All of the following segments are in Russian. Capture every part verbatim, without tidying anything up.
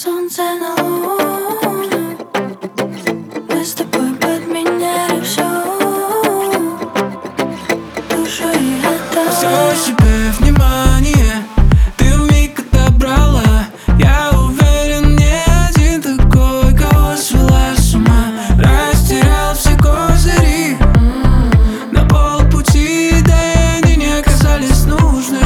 солнце на луну. Мы с тобой подменяли всю душу и отдала. Все себе внимание ты вмиг отобрала. Я уверен, не один такой, кого свела с ума. Растерял все козыри на полпути, да и они не оказались нужны.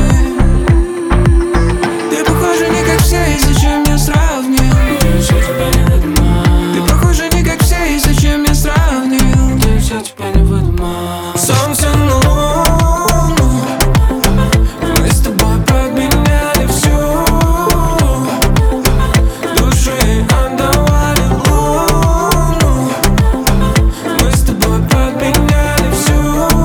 Ты похожа не как все, и зачем я сравнил? Все тебя не выдумал. Ты похожа не как все, и зачем я сравнил? Ты все тебя не выдумал. Солнце на луну, мы с тобой подменяли всю души, отдавали луну. Мы с тобой подменяли всю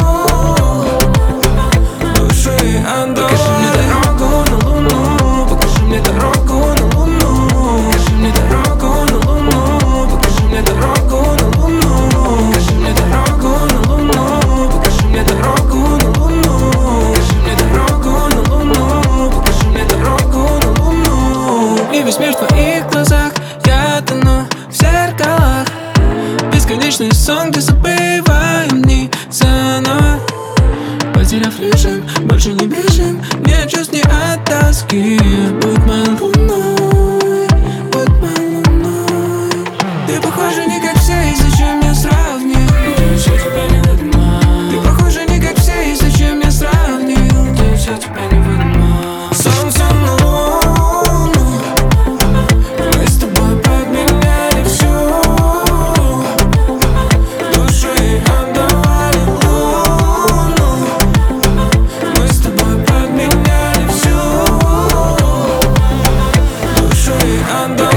души, отдавали. Покажи мне дорогу на луну, покажи мне дорогу на луну. Покажи мне дорогу на луну, покажи мне дорогу на луну. Покажи мне дорогу на луну, покажи мне дорогу на луну. Покажи мне дорогу на луну, покажи мне дорогу на луну. И весь мир в твоих глазах, я тону в зеркалах. Бесконечный сон, где забываем дни заново. Потеряв режим, больше не бежим, нет чувств, не от тоски. Будь моей луной, будь моей луной. Ты похожа не как все, и зачем я сравнил? Ты все тебя не выдумал. Ты похожа не как все, и зачем я сравнил? Ты все тебя не выдумал. Солнце на луну, мы с тобой подменяли всю души, отдавали луну. Мы с тобой подменяли всю души, отдавали.